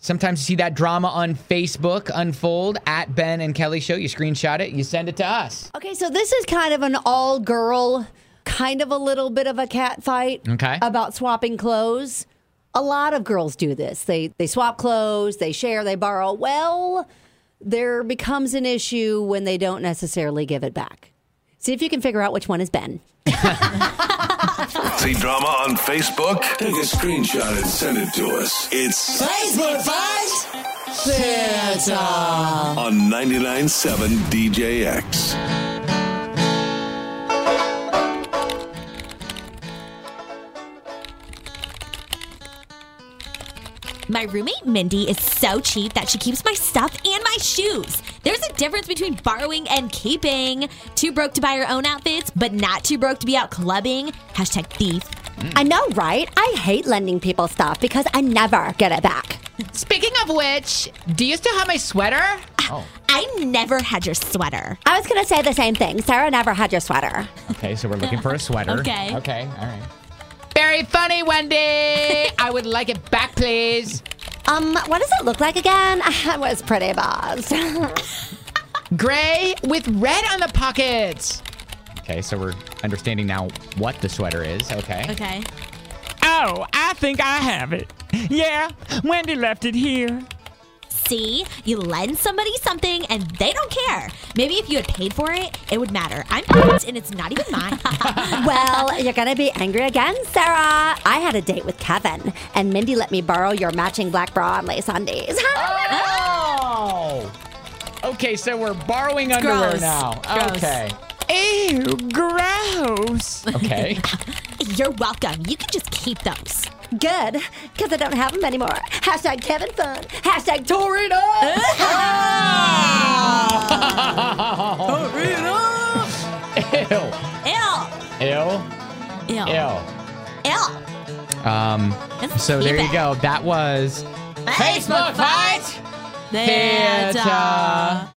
Sometimes you see that drama on Facebook unfold at Ben and Kelly Show. You screenshot it, you send it to us. Okay, so this is kind of an all-girl, kind of a little bit of a cat fight about swapping clothes. A lot of girls do this. They swap clothes, they share, they borrow. Well, there becomes an issue when they don't necessarily give it back. See if you can figure out which one is Ben. See drama on Facebook? Take a screenshot and send it to us. It's Facebook Fight Theater on 99.7 DJX. My roommate, Mindy, is so cheap that she keeps my stuff and my shoes. There's a difference between borrowing and keeping. Too broke to buy her own outfits, but not too broke to be out clubbing. Hashtag thief. I know, right? I hate lending people stuff because I never get it back. Speaking of which, do you still have my sweater? I never had your sweater. I was going to say the same thing. Sarah never had your sweater. Okay, so we're looking for a sweater. Okay, all right. Very funny, Wendy. I would like it back, please. What does it look like again? It was pretty buzzed. Gray with red on the pockets. Okay, so we're understanding now what the sweater is. Okay. Oh, I think I have it. Yeah, Wendy left it here. See, you lend somebody something and they don't care. Maybe if you had paid for it, it would matter. I'm and it's not even mine. Well, you're going to be angry again, Sarah. I had a date with Kevin, and Mindy let me borrow your matching black bra and lace undies. Oh! Okay, so we're borrowing underwear gross. now. Gross. Okay. Ew, gross. Okay. You're welcome. You can just keep those. Good, because I don't have them anymore. Hashtag Kevin Fun. Hashtag Torito. Ew. So there you go. That was Facebook Fight Theater.